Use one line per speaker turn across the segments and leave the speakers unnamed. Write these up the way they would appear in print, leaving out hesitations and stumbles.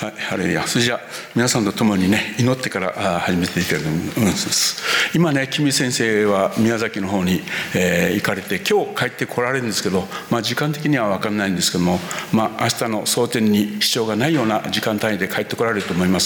はい、ハレルヤ。それじゃあ皆さんと共にね、祈ってから始めていきたいと思います。今ね、キミ先生は宮崎の方に、行かれて、今日帰ってこられるんですけど、時間的には分からないんですけども、明日の蒼天に支障がないような時間帯で帰ってこられると思います。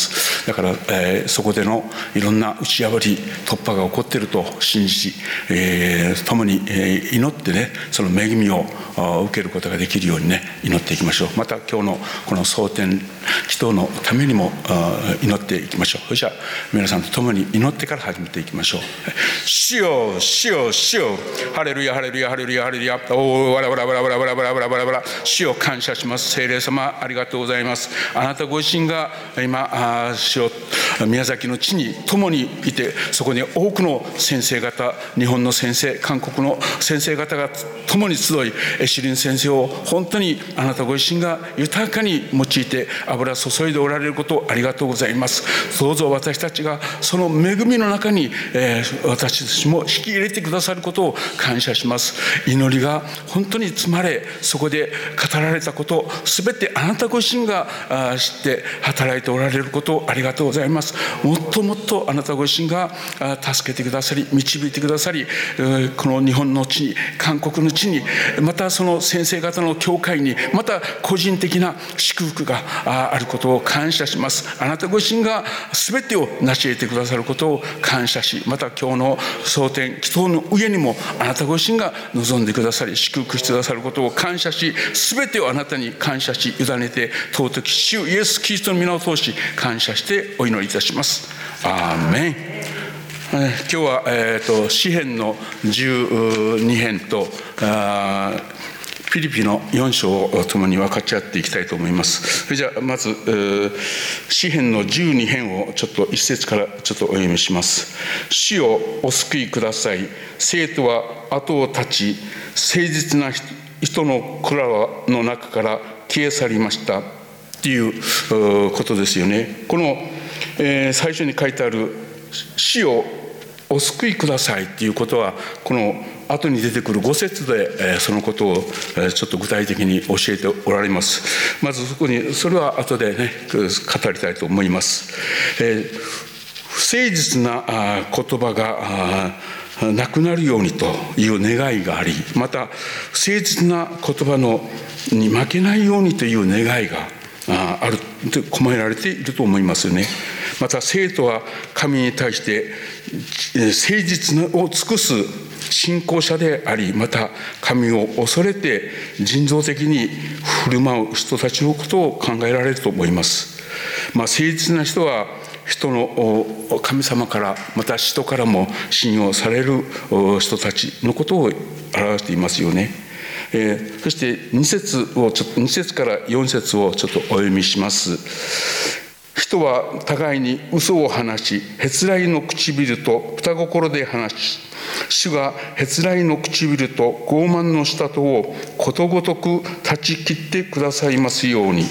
だから、そこでのいろんな打ち破り突破が起こっていると信じ、共に、祈ってね、その恵みを受けることができるようにね、祈っていきましょう。また今日のこの蒼天祈祷のためにも祈っていきましょう。それじゃあ皆さんと共に祈ってから始めていきましょう。主よ、主よ、主よ、ハレルヤ、ハレルヤ、ハレルヤ、ハレルヤ、おー、わらわらわらわらわらわらわらわらわら、主よ、感謝します。聖霊様、ありがとうございます。あなたご自身が今、主よ、宮崎の地に共にいて、そこに多くの先生方、日本の先生、韓国の先生方が共に集い、エシリン先生を本当にあなたご自身が豊かに用いて油注いでおられることをありがとうございます。どうぞ私たちがその恵みの中に、私たちも引き入れてくださることを感謝します。祈りが本当に積まれ、そこで語られたことすべてあなたご自身が知って働いておられることをありがとうございます。もっともっとあなたご自身が助けてくださり、導いてくださり、この日本の地に、韓国の地に、またその先生方の教会に、また個人的な祝福があることを感謝します。あなたご自身が全てを成し得てくださることを感謝し、また今日の蒼天祈祷の上にもあなたご自身が望んでくださり、祝福してくださることを感謝し、全てをあなたに感謝し、委ねて尊き主イエスキリストの皆を通し感謝してお祈りいたします。アーメン。今日は、詩編の12編とフィリピの4章を共に分かち合っていきたいと思います。それじゃあまず詩編の12編をちょっと1節からちょっとお読みします。主よお救いください。生徒は後を絶ち、誠実な人の蔵の中から消え去りましたっていうことですよね。この、最初に書いてある主よお救いくださいっていうことは、この後に出てくる5節でそのことをちょっと具体的に教えておられます。まずそれは後でね語りたいと思います。不誠実な言葉がなくなるようにという願いがあり、また不誠実な言葉に負けないようにという願いがあると込められていると思いますよね。また生徒は神に対して誠実を尽くす信仰者であり、また神を恐れて人道的に振る舞う人たちのことを考えられると思います。誠実な人は人の神様から、また人からも信用される人たちのことを表していますよね。そして2節から4節をちょっとお読みします。人は互いに嘘を話し、へつらいの唇と双心で話し、主がへつらいの唇と傲慢の舌とをことごとく断ち切ってくださいますように。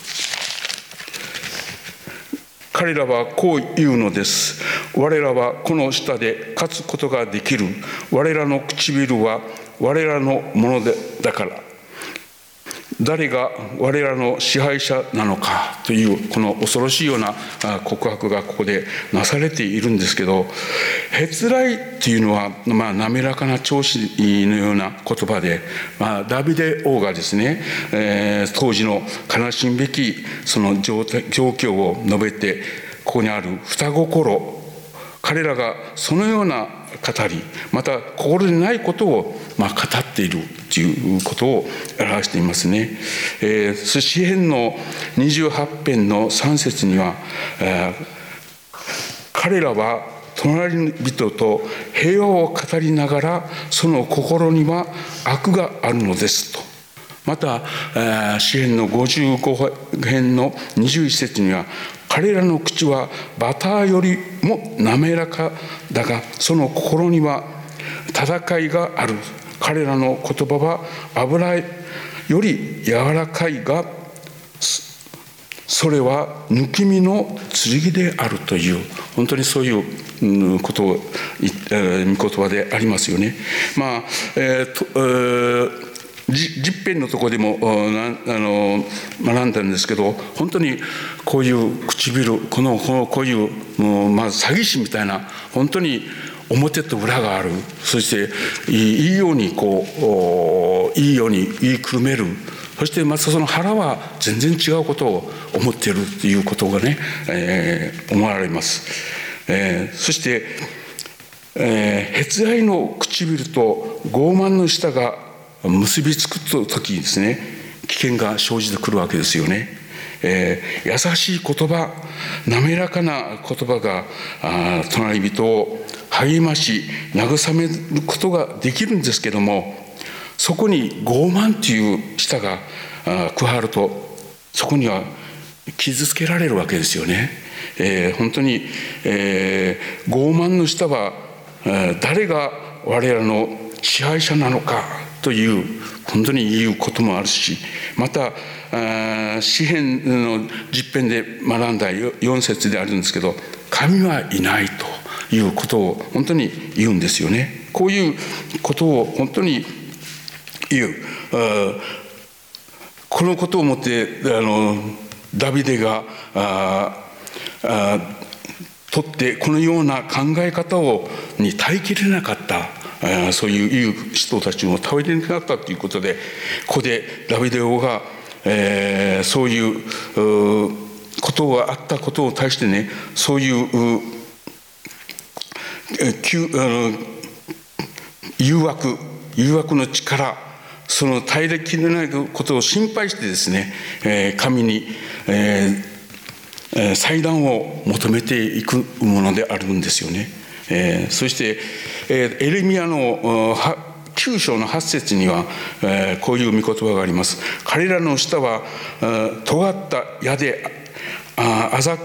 彼らはこう言うのです。我らはこの舌で勝つことができる。我らの唇は我らのものだから。誰が我らの支配者なのかというこの恐ろしいような告白がここでなされているんですけど、へつらいっていうのは滑らかな調子のような言葉で、ダビデ王がですね、当時の悲しむべきその状況を述べて、ここにある双心、彼らがそのような語り、また心にないことを語っているということを表していますね。詩編の28編の3節には、彼らは隣人と平和を語りながら、その心には悪があるのですと。また詩編の55編の21節には、彼らの口はバターよりも滑らかだが、その心には戦いがある。彼らの言葉は油より柔らかいが、それは抜き身の剣であるという、本当にそういうことを御言葉でありますよね。 10編のところでも学んだんですけど、本当にこういう唇、こういうまず詐欺師みたいな、本当に表と裏がある。そしていいようにいいように言いくるめる。そしてまたその腹は全然違うことを思っているということがね、思われます。そして悦愛の唇と傲慢の舌が結びつく時にですね、危険が生じてくるわけですよね。優しい言葉、滑らかな言葉が隣人を励まし慰めることができるんですけども、そこに傲慢という舌が加わると、そこには傷つけられるわけですよね。本当に、傲慢の舌は誰が我らの支配者なのかという本当に言うこともあるし、また詩編の10編で学んだ4節であるんですけど、神はいないということを本当に言うんですよね。こういうことを本当に言う。このことをもってダビデがとってこのような考え方に耐えきれなかった、そういう人たちも耐えきれなかったということで、ここでダビデ王が、そういうことがあったことを対してね、そういう誘惑の力、その耐えきれないことを心配してですね、神に、祭壇を求めていくものであるんですよね。そして、エレミヤの9章の8節には、こういう御言葉があります。彼らの舌は尖った矢で欺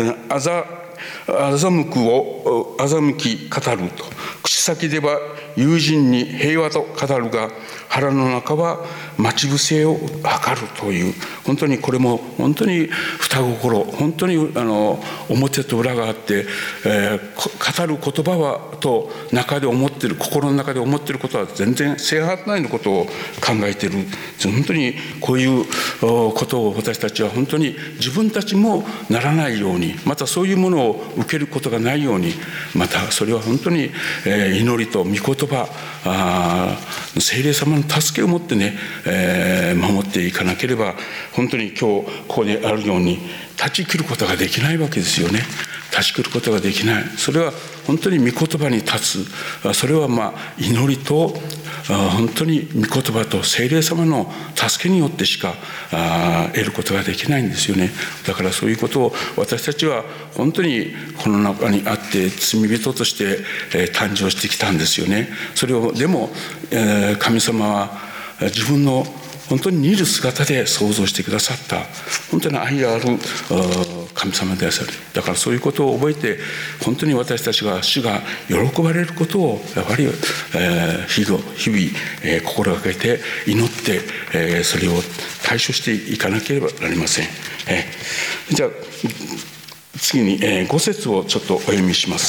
き語ると、口先では友人に平和と語るが腹の中は待ち伏せを図るという、本当にこれも本当に双心、本当に表と裏があって、語る言葉はと中で思っている、心の中で思っていることは全然正反対のことを考えている。本当にこういうことを私たちは本当に自分たちもならないように、またそういうものを受けることがないように、またそれは本当に祈りと御言葉、聖霊様の助けを持ってね、守っていかなければ、本当に今日ここであるように断ち切ることができないわけですよね。断ち切ることができない。それは本当に御言葉に立つ。それは祈りと本当に御言葉と聖霊様の助けによってしか得ることができないんですよね。だからそういうことを私たちは本当にこの中にあって罪人として誕生してきたんですよね。それをでも神様は自分の本当に似る姿で創造してくださった本当に愛ある神様である。だからそういうことを覚えて、本当に私たちが主が喜ばれることをやはり日々心がけて祈ってそれを対処していかなければなりません。じゃあ次に5節をちょっとお読みします。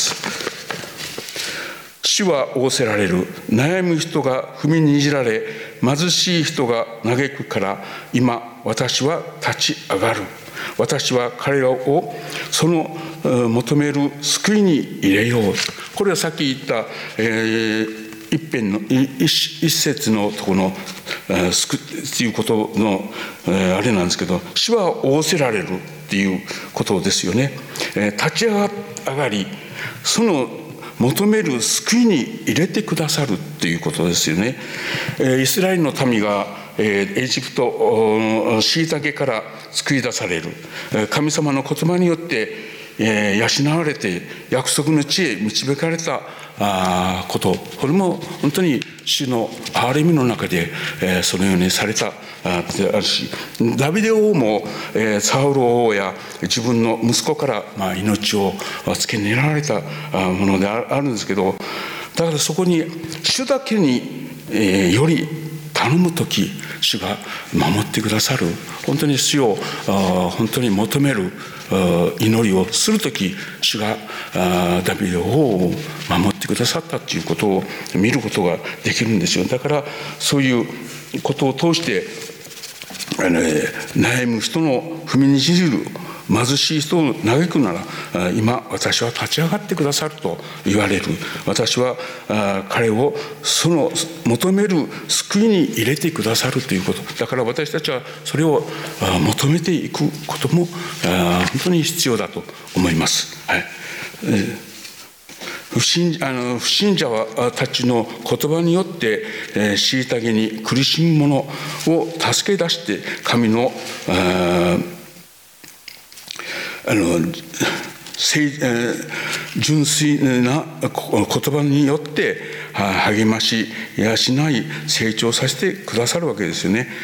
主は仰せられる。悩む人が踏みにじられ、貧しい人が嘆くから、今私は立ち上がる。私は彼らをその求める救いに入れよう。これはさっき言った一編の一節のところの救いということのあれなんですけど、主は仰せられるっていうことですよね。立ち上がり、その求める救いに入れてくださるということですよね。イスラエルの民がエジプト虐から救い出される、神様の言葉によって養われて約束の地へ導かれたこと、これも本当に主の憐れみの中でそのようにされたであるし、ダビデ王もサウロ王や自分の息子から命を付け狙われたものであるんですけど、だからそこに主だけにより頼むとき、主が守ってくださる。本当に主を本当に求める祈りをするとき、主がダビデ王を守ってくださったということを見ることができるんですよ。だからそういうことを通して悩む人の踏みにじる貧しい人を嘆くなら、今私は立ち上がってくださると言われる。私は彼をその求める救いに入れてくださるということだから、私たちはそれを求めていくことも本当に必要だと思います。はい。不信者たちの言葉によって虐げに苦しむ者を助け出して、神の純粋な言葉によって励まし養い成長させてくださるわけですよね。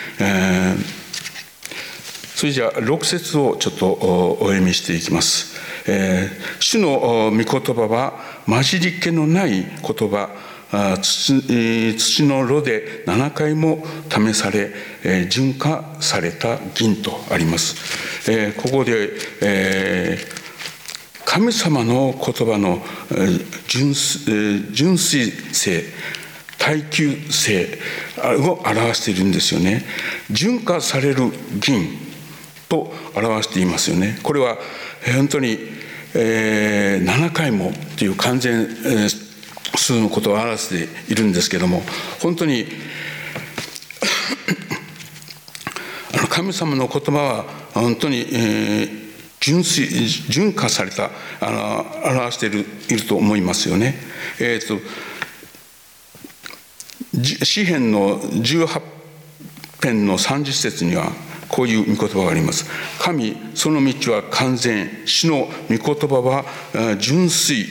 それじゃあ6節をちょっとお読みしていきます。主の御言葉は混じり気のない言葉、土の炉で7回も試され純化された銀とあります。ここで、神様の言葉の純粋性、耐久性を表しているんですよね。純化される銀と表していますよね。これは本当に、7回もという完全数のことを表しているんですけども、本当に神様の言葉は本当に、純化された表していると思いますよね。詩編の18編の30節にはこういう御言葉があります。神、その道は完全、主の御言葉は純粋、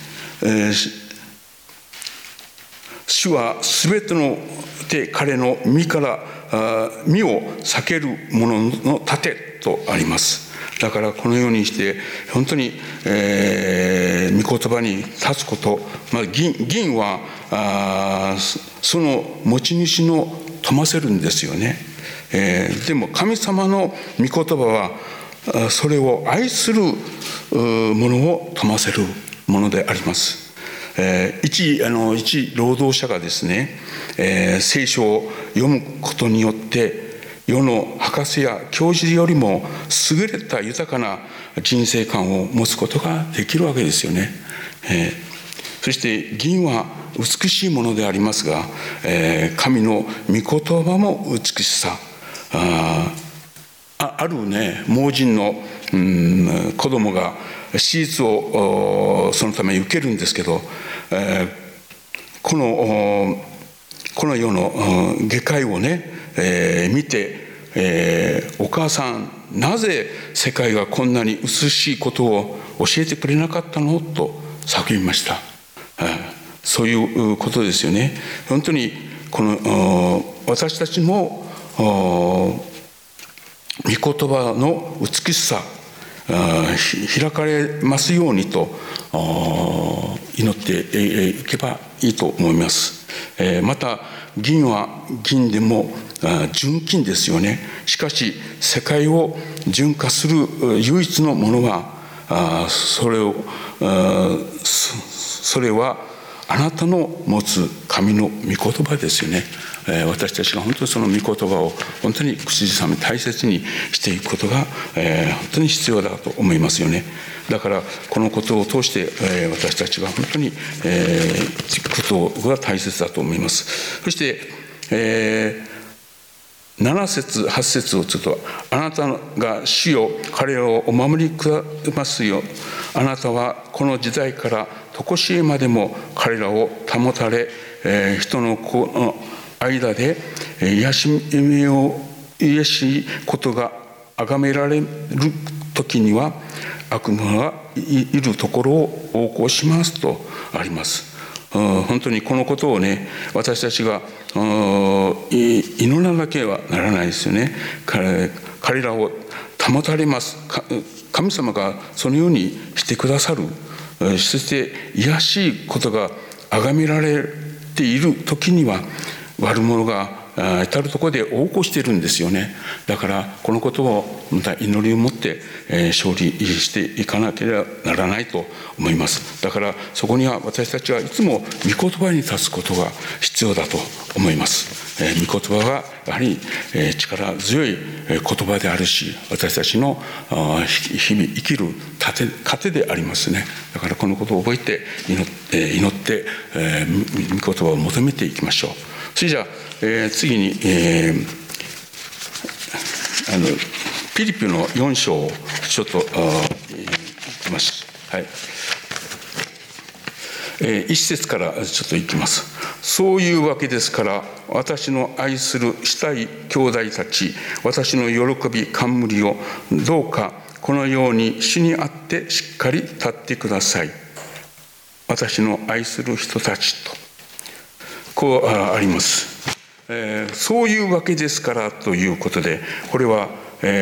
主はすべての手彼の身から身を避ける者の盾とあります。だからこのようにして本当に、御言葉に立つこと、銀はその持ち主の富ませるんですよね。でも神様の御言葉はそれを愛するものを富ませるものであります。一労働者がですね、聖書を読むことによって世の博士や教授よりも優れた豊かな人生観を持つことができるわけですよね。そして銀は美しいものでありますが、神の御言葉も美しさ、あるね、盲人の、子供が手術をそのために受けるんですけど、この世の外科医をね、見て、お母さんなぜ世界がこんなに美しいことを教えてくれなかったのと叫びました。そういうことですよね。本当に私たちも御言葉の美しさ開かれますようにと祈っていけばいいと思います。また銀は銀でも純金ですよね。しかし世界を純化する唯一のものはそれはあなたの持つ神の御言葉ですよね。私たちが本当にその御言葉を本当に口ずさみ大切にしていくことが本当に必要だと思いますよね。だからこのことを通して私たちが本当に聞くことが大切だと思います。そして7節8節をちょっと、あなたが主よ彼らをお守りくだますよ。あなたはこの時代から常しえまでも彼らを保たれ、人の子の間で癒しことが崇められる時には悪魔がいるところを横行しますとあります。本当にこのことをね、私たちが祈らなければならないですよね。彼らを保たれます。神様がそのようにしてくださる。そして癒しいことが崇められている時には悪者が至るところで横行しているんですよね。だからこのことをまた祈りを持って勝利していかなければならないと思います。だからそこには私たちはいつも御言葉に立つことが必要だと思います。御言葉はやはり力強い言葉であるし、私たちの日々生きる糧でありますね。だからこのことを覚えて祈って御言葉を求めていきましょう。それじゃあ次にピリピの4章をちょっといきます。はい。一節からちょっといきます。そういうわけですから、私の愛するしたい兄弟たち、私の喜び冠をどうかこのように主にあってしっかり立ってください。私の愛する人たちとこうあります。そういうわけですからということで、これは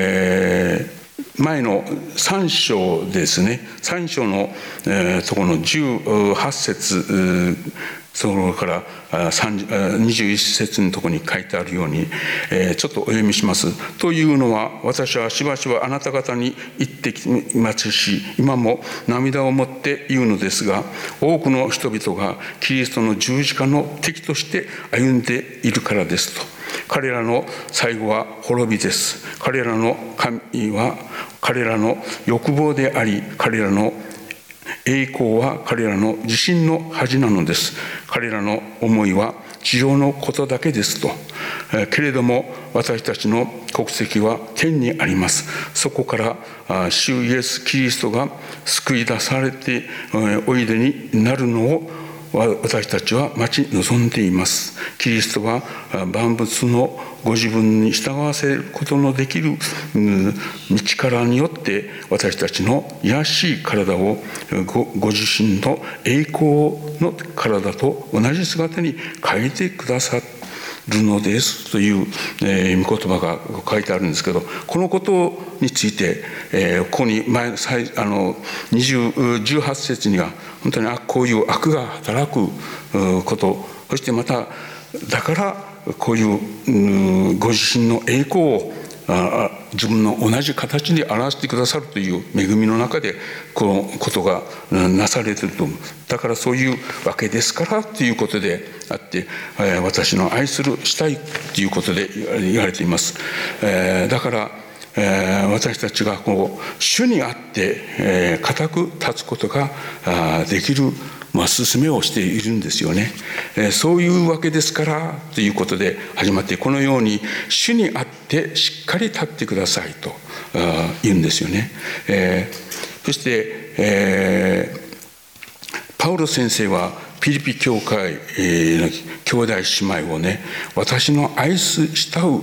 前の3章ですね。3章のところの18節そこから21節のところに書いてあるように、ちょっとお読みします。というのは、私はしばしばあなた方に言ってきますし、今も涙をもって言うのですが、多くの人々がキリストの十字架の敵として歩んでいるからですと。彼らの最後は滅びです。彼らの神は彼らの欲望であり、彼らの栄光は彼らの自信の恥なのです。彼らの思いは地上のことだけですと。けれども私たちの国籍は天にあります。そこから主イエス・キリストが救い出されておいでになるのを私たちは待ち望んでいます。キリストは万物のご自分に従わせることのできる道からによって私たちの卑しい体をご自身の栄光の体と同じ姿に変えてくださるのですという御言葉が書いてあるんですけど、このことについてここに18節には本当にこういう悪が働くこと、そしてまただからこういうご自身の栄光を自分の同じ形で表してくださるという恵みの中でこのことがなされていると思う。だからそういうわけですからということであって、私の愛するしたいということで言われています。だから私たちがこう主にあって固く立つことができる勧めをしているんですよね。そういうわけですからということで始まって、このように主にあってしっかり立ってくださいと言うんですよね。そしてパウロ先生はピリピ教会の兄弟姉妹をね、私の愛慕う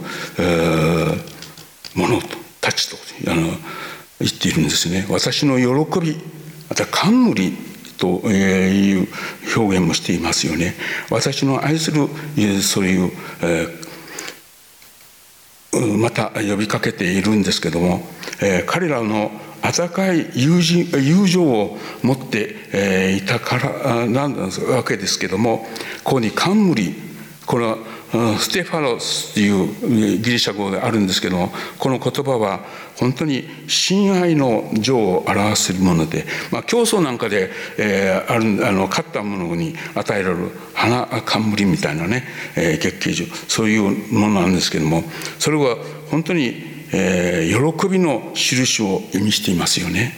者たちと言っているんですね。私の喜び、また冠という表現もしていますよね。私の愛するそういうまた呼びかけているんですけども、彼らの温かい友情を持っていたからなんわけですけども、ここに冠、このステファロスというギリシャ語であるんですけども、この言葉は本当に親愛の情を表すもので、競争なんかで勝った者に与えられる花冠みたいなね、月桂樹、そういうものなんですけども、それは本当に喜びの印を意味していますよね。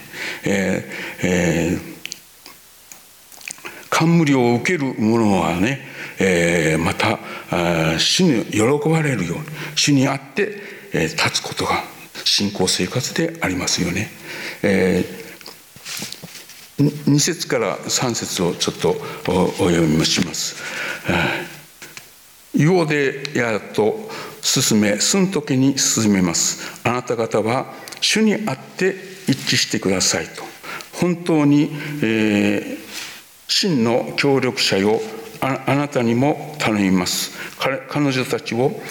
冠を受ける者はね、また主に喜ばれるように主にあって立つことが信仰生活でありますよね。2節から3節をちょっとお読みします。ユオデヤと進め、寸時に進めます。あなた方は主にあって一致してくださいと。本当に、真の協力者よ、あなたにも頼みます。彼女たちを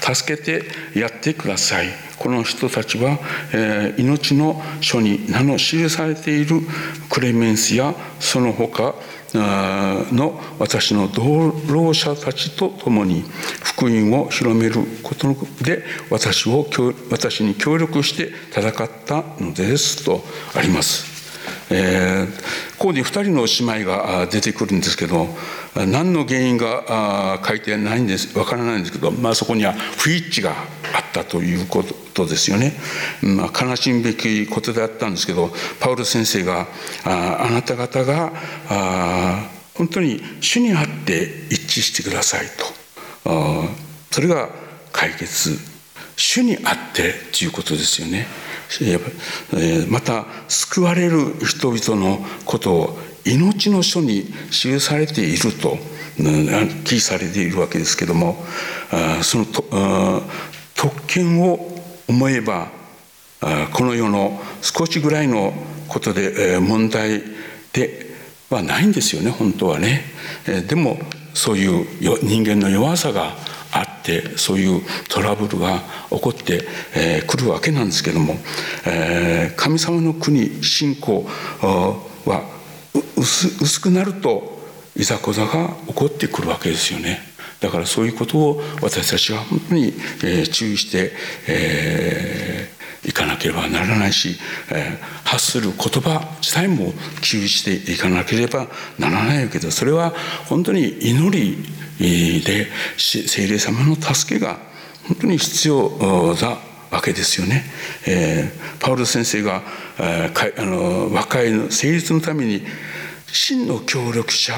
助けてやってください。この人たちは、命の書に名の記されているクレメンスやその他の私の同労者たちと共に福音を広めることで私に協力して戦ったのですとあります。ここに2人の姉妹が出てくるんですけど、何の原因が書いてないんです、わからないんですけど、そこには不一致があったということですよね。悲しむべきことであったんですけど、パウロ先生があなた方が本当に主にあって一致してくださいと、それが解決、主にあってということですよね。また救われる人々のことを命の書に記されていると記されているわけですけども、その特権を思えばこの世の少しぐらいのことで問題ではないんですよね、本当はね。でもそういう人間の弱さがあってそういうトラブルが起こってくるわけなんですけども、神様の国信仰は薄くなるといざこざが起こってくるわけですよね。だからそういうことを私たちは本当に注意していかなければならないし、発する言葉自体も注意していかなければならないけど、それは本当に祈りで聖霊様の助けが本当に必要だわけですよね。パウロ先生が和解の成立のために真の協力者、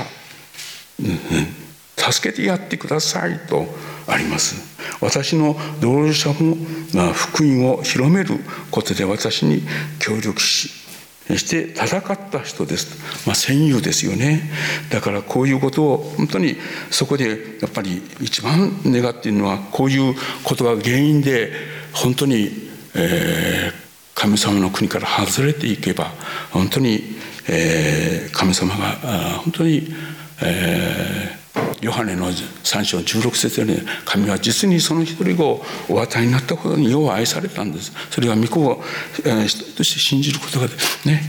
助けてやってくださいとあります。私の同僚者も福音を広めることで私に協力して戦った人です。戦友ですよね。だからこういうことを本当にそこでやっぱり一番願っているのは、こういうことが原因で本当に神様の国から外れていけば本当に神様が本当にヨハネの3章16節で、神は実にその一人をお与えになったことによう愛されたんです。それは御子を人として信じることがね、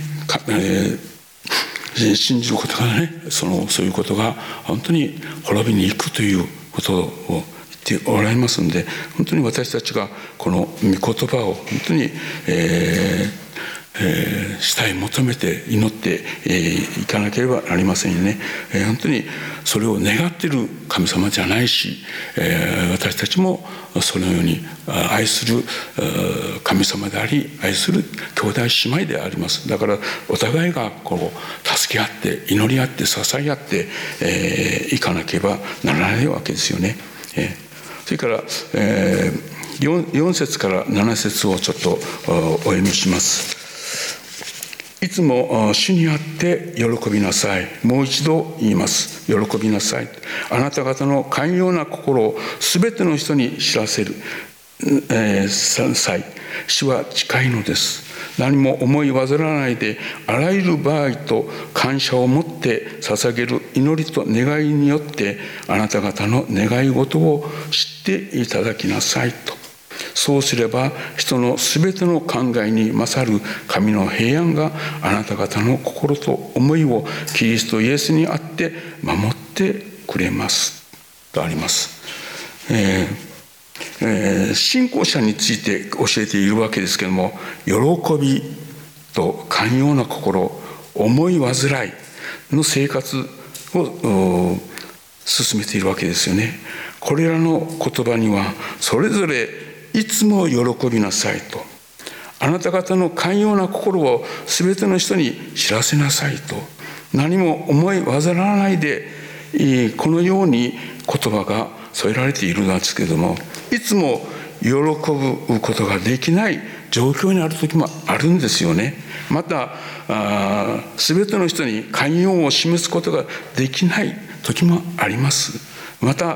信じることがね、そういうことが本当に滅びに行くということを言っておられますので、本当に私たちがこの御言葉を本当に主体求めて祈っていかなければなりませんよね。本当にそれを願っている神様じゃないし、私たちもそのように愛する神様であり、愛する兄弟姉妹であります。だからお互いがこう助け合って祈り合って支え合っていかなければならないわけですよね。それから4節から7節をちょっとお読みします。いつも主にあって喜びなさい。もう一度言います。喜びなさい。あなた方の寛容な心をすべての人に知らせる際、主は近いのです。何も思い煩わないで、あらゆる場合と感謝を持って捧げる祈りと願いによってあなた方の願い事を知っていただきなさいと。そうすれば人のすべての考えに勝る神の平安があなた方の心と思いをキリストイエスにあって守ってくれますとあります。信仰者について教えているわけですけれども、喜びと寛容な心、思い煩いの生活を進めているわけですよね。これらの言葉にはそれぞれいつも喜びなさいと、あなた方の寛容な心をすべての人に知らせなさいと、何も思い煩わないで、このように言葉が添えられているんですけれども、いつも喜ぶことができない状況にある時もあるんですよね。またすべての人に寛容を示すことができない時もあります。また、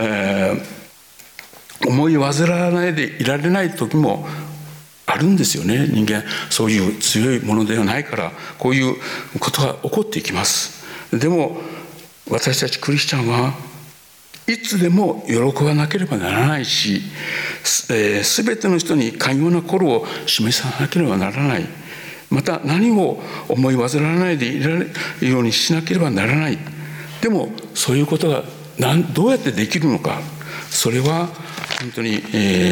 思い煩わないでいられない時もあるんですよね。人間そういう強いものではないからこういうことが起こっていきます。でも私たちクリスチャンはいつでも喜ばなければならないし、全ての人に寛容な心を示さなければならない。また何を思い煩わないでいられるようにしなければならない。でもそういうことがどうやってできるのか、それは本当に、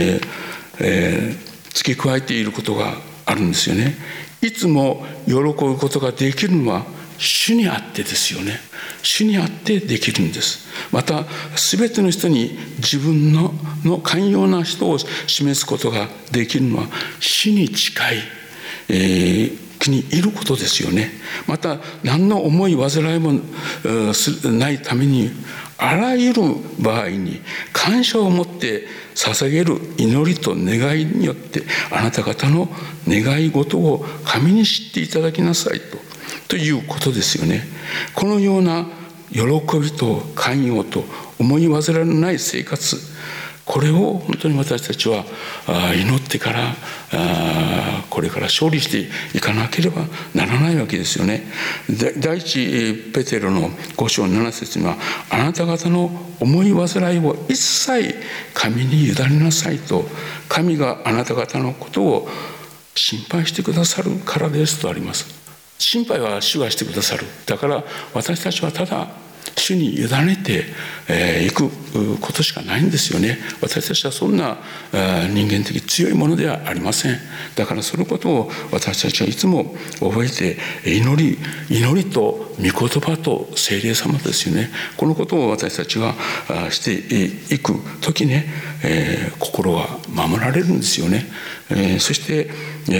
付け加えていることがあるんですよね。いつも喜ぶことができるのは主にあってですよね。主にあってできるんです。また全ての人に自分の寛容な人を示すことができるのは主に近い、国にいることですよね。また何の思い煩いもないために、あらゆる場合に感謝を持って捧げる祈りと願いによって、あなた方の願い事を神に知っていただきなさいということですよね。このような喜びと寛容と思い煩いのない生活、これを本当に私たちは祈ってからこれから勝利していかなければならないわけですよね。第一ペテロの5章7節には、あなた方の思い煩いを一切神に委ねなさいと、神があなた方のことを心配してくださるからですとあります。心配は主がしてくださる。だから私たちはただ主に委ねていくことしかないんですよね。私たちはそんな人間的強いものではありません。だからそのことを私たちはいつも覚えて、祈りと御言葉と聖霊様ですよね。このことを私たちがしていくときね、心が守られるんですよね。そして、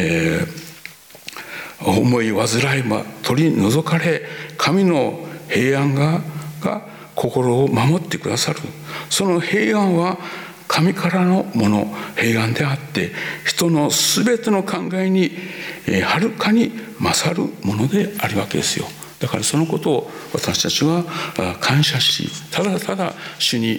思い煩いは取り除かれ、神の平安が心を守ってくださる。その平安は神からのもの、平安であって、人のすべての考えにはるかに勝るものであるわけですよ。だからそのことを私たちは感謝し、ただただ主に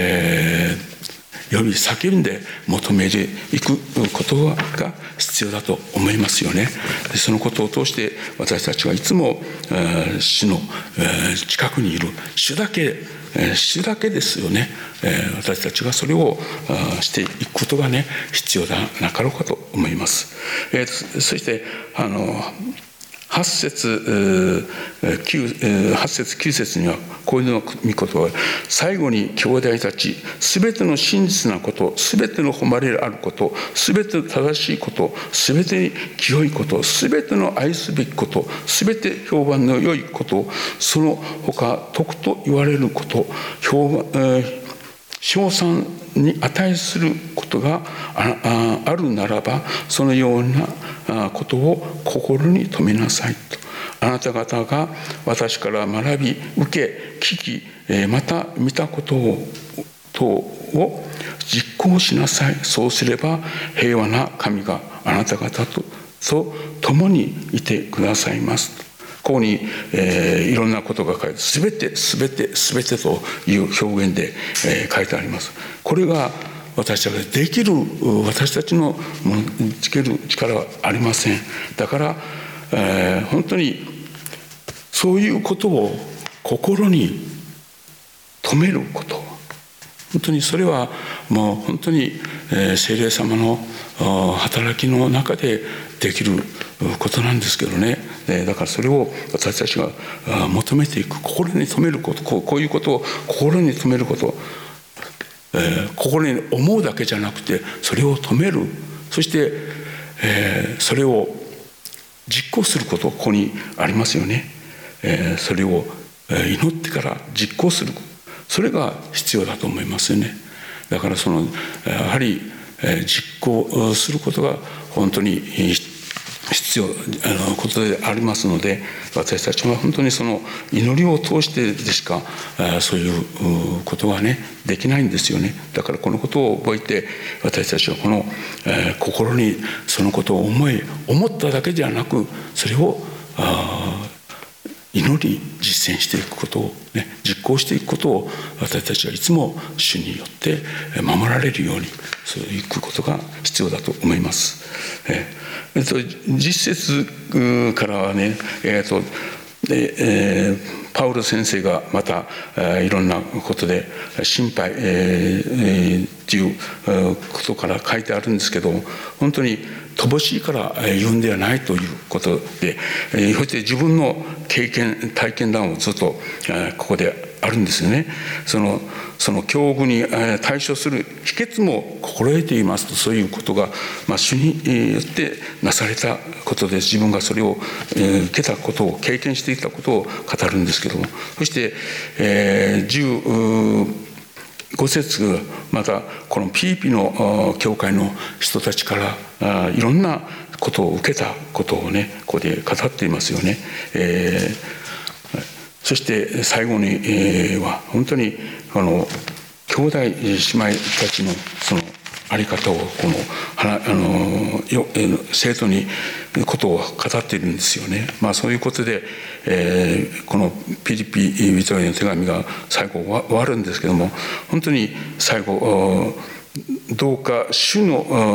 呼び叫んで求めていくことが必要だと思いますよね。でそのことを通して私たちはいつも主の近くにいる主だけですよね。私たちがそれをしていくことがね、必要だなかろうかと思います。そして8節9節にはこういうの御言葉、最後に兄弟たち、すべての真実なこと、すべての誉れあること、すべて正しいこと、すべて清いこと、すべての愛すべきこと、すべて評判の良いこと、その他徳と言われること、称賛に値することがあるならば、そのようなことを心に留めなさいと。あなた方が私から学び受け聞き、また見たことを実行しなさい。そうすれば平和な神があなた方と共にいてくださいます。ここに、いろんなことが書いて、すべてという表現で、書いてあります。これが私たちができる、私たちのつける力はありません。だから、本当にそういうことを心に留めること、本当にそれはもう本当に聖霊様の働きの中でできることなんですけどね。だからそれを私たちが求めていく、心に留めること、こういうことを心に留めること、心に思うだけじゃなくてそれを留める、そして、それを実行すること、ここにありますよね。それを祈ってから実行する、それが必要だと思いますよね。だからやはり実行することが本当に必要なことでありますので、私たちは本当にその祈りを通してでしかそういうことはねできないんですよね。だからこのことを覚えて、私たちはこの心にそのことを思っただけではなく、それを祈り実践していくことをね、実行していくことを私たちはいつも主によって守られるように、そういうことが必要だと思います。実節からはね、 で、パウロ先生がまたいろんなことで心配、っていうことから書いてあるんですけど、本当に乏しいから言うんではないということで、そして自分の体験談をずっとここであるんですよね。その境遇に対処する秘訣も心得ていますと、そういうことが、主によってなされたことです。自分がそれを受けたことを、経験していたことを語るんですけども、そして15節、またこのピリピの教会の人たちからいろんなことを受けたことをね、ここで語っていますよね。そして最後には本当に兄弟姉妹たちのその在り方を生徒にことを語っているんですよね。そういうことで、このピリピ人への手紙が最後終わるんですけども、本当に最後どうか主イ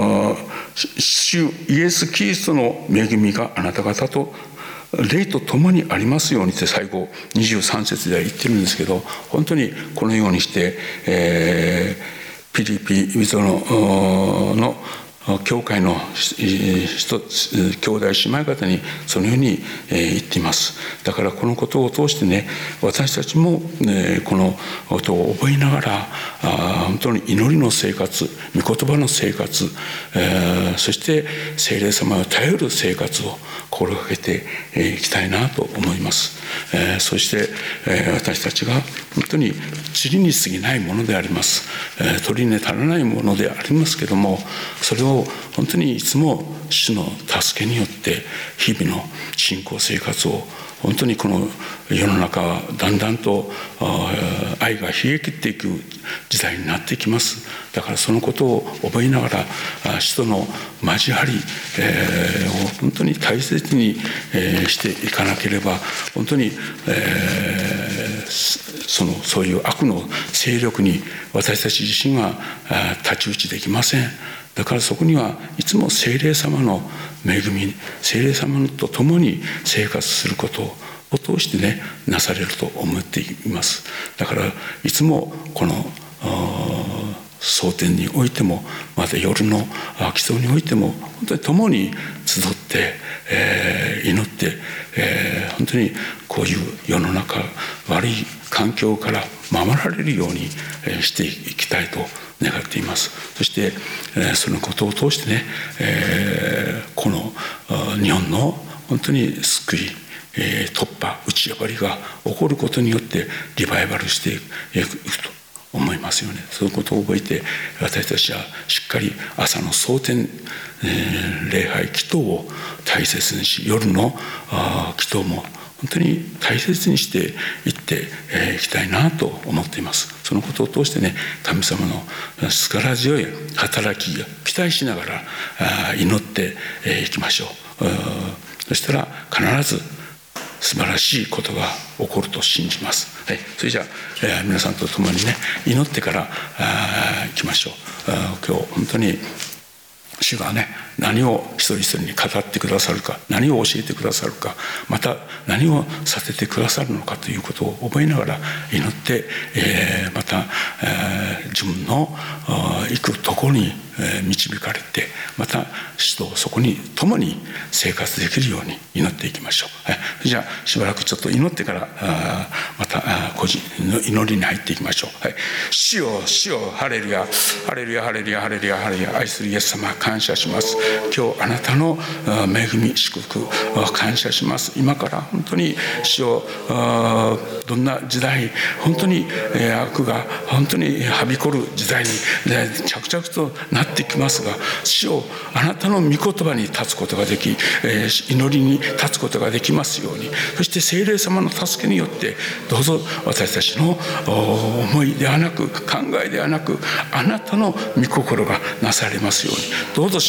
エス・キリストの恵みがあなた方と霊と共にありますようにって最後23節では言ってるんですけど、本当にこのようにして、ピリピ人の教会の兄弟姉妹方にそのように言っています。だからこのことを通してね、私たちもこのことを覚えながら本当に祈りの生活、御言葉の生活、そして聖霊様を頼る生活を心がけていきたいなと思います。そして私たちが本当に塵に過ぎないものであります。取りに足らないものでありますけども、それを本当にいつも主の助けによって日々の信仰生活を、本当にこの世の中はだんだんと愛が冷え切っていく時代になってきます。だからそのことを覚えながら主との交わりを本当に大切にしていかなければ、本当にそういう悪の勢力に私たち自身は太刀打ちできません。だからそこにはいつも聖霊様の恵み、聖霊様と共に生活することを通してね、なされると思っています。だからいつもこの蒼天においても、また夜の祈祷においても、本当に共に集って、祈って、本当にこういう世の中悪い環境から守られるようにしていきたいと願っています。そして、そのことを通してね、この日本の本当に救い、突破、打ち破りが起こることによってリバイバルしていくと思いますよね。そういうことを覚えて、私たちはしっかり朝の蒼天、礼拝祈祷を大切にし、夜の祈祷も本当に大切にしていっていきたいなと思っています。そのことを通してね、神様の力強い働きを期待しながら祈っていきましょう。そしたら必ず素晴らしいことが起こると信じます。はい、それじゃあ、皆さんと共にね、祈ってから行きましょう。今日本当に主がね、何を一人一人に語ってくださるか、何を教えてくださるか、また何をさせてくださるのかということを覚えながら祈って、また、自分の行くところに導かれて、また主とそこに共に生活できるように祈っていきましょう。はい、じゃあしばらくちょっと祈ってからまた個人の祈りに入っていきましょう。はい、主よ主よ、ハレルヤハレルヤハレルヤハレルヤハレルヤ、愛するイエス様感謝します。今日あなたの恵み祝福感謝します。今から本当に主よ、どんな時代、本当に悪が本当にはびこる時代に着々となってきますが、主よ、あなたの御言葉に立つことができ、祈りに立つことができますように、そして聖霊様の助けによってどうぞ私たちの思いではなく考えではなく、あなたの御心がなされますように、どうぞ主よ、あな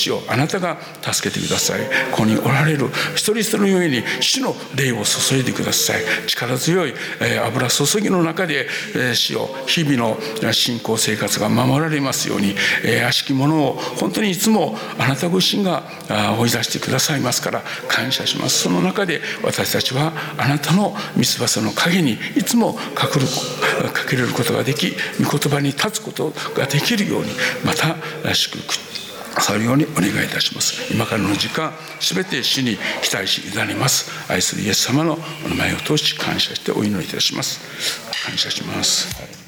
なたが助けてください。ここにおられる一人一人の上に主の霊を注いでください。力強い油注ぎの中で主よ、日々の信仰生活が守られますように、悪しきものを本当にいつもあなたご自身が追い出してくださいますから感謝します。その中で私たちはあなたの御翼の陰にいつも隠れることができ、御言葉に立つことができるように、また祝福されるようにお願いいたします。今からの時間すべて主に期待し委ねます。愛するイエス様のお名前を通し感謝してお祈りいたします。感謝します。